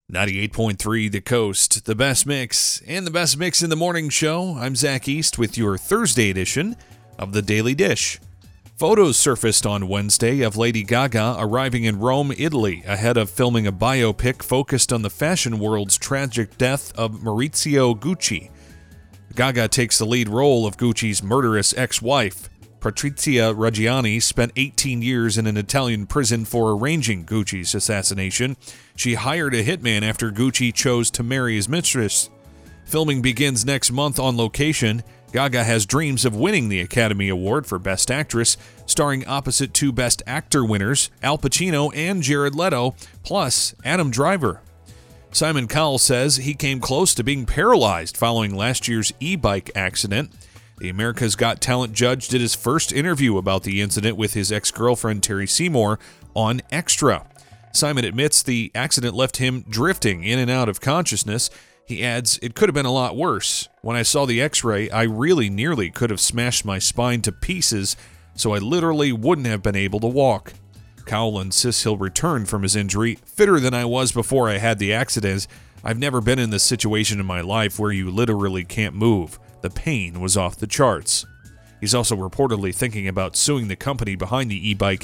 98.3 The Coast, the best mix, and the best mix in the morning show. I'm Zach East with your Thursday edition of The Daily Dish. Photos surfaced on Wednesday of Lady Gaga arriving in Rome, Italy, ahead of filming a biopic focused on the fashion world's tragic death of Maurizio Gucci. Gaga takes the lead role of Gucci's murderous ex-wife. Patrizia Reggiani spent 18 years in an Italian prison for arranging Gucci's assassination. She hired a hitman after Gucci chose to marry his mistress. Filming begins next month on location. Gaga has dreams of winning the Academy Award for Best Actress, starring opposite two Best Actor winners, Al Pacino and Jared Leto, plus Adam Driver. Simon Cowell says he came close to being paralyzed following last year's e-bike accident. The America's Got Talent judge did his first interview about the incident with his ex-girlfriend Terry Seymour on Extra. Simon admits the accident left him drifting in and out of consciousness. He adds, "It could have been a lot worse. When I saw the x-ray, I really nearly could have smashed my spine to pieces, so I literally wouldn't have been able to walk." Cowell insists he'll return from his injury fitter than I was before I had the accident. "I've never been in this situation in my life where you literally can't move. The pain was off the charts." He's also reportedly thinking about suing the company behind the e-bike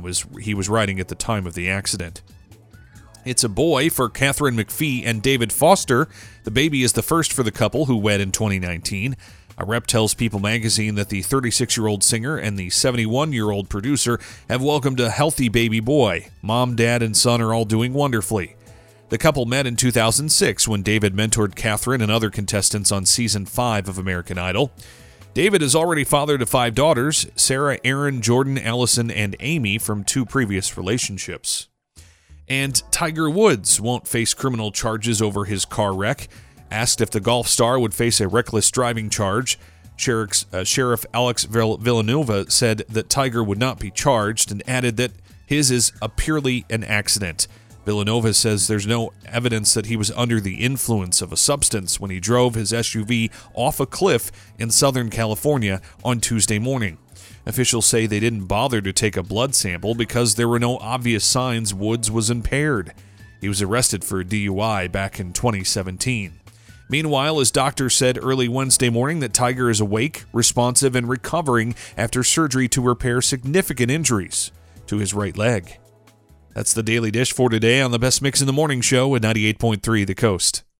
he was riding at the time of the accident. It's a boy for Katharine McPhee and David Foster. The baby is the first for the couple who wed in 2019. A rep tells People magazine that the 36-year-old singer and the 71-year-old producer have welcomed a healthy baby boy. Mom, dad, and son are all doing wonderfully. The couple met in 2006 when David mentored Katharine and other contestants on Season 5 of American Idol. David has already fathered 5 daughters, Sarah, Erin, Jordan, Allison, and Amy, from 2 previous relationships. And Tiger Woods won't face criminal charges over his car wreck. Asked if the golf star would face a reckless driving charge, Sheriff Alex Villanueva said that Tiger would not be charged and added that his is purely an accident. Villanueva says there's no evidence that he was under the influence of a substance when he drove his SUV off a cliff in Southern California on Tuesday morning. Officials say they didn't bother to take a blood sample because there were no obvious signs Woods was impaired. He was arrested for a DUI back in 2017. Meanwhile, his doctor said early Wednesday morning that Tiger is awake, responsive, and recovering after surgery to repair significant injuries to his right leg. That's the Daily Dish for today on the Best Mix in the Morning Show at 98.3 The Coast.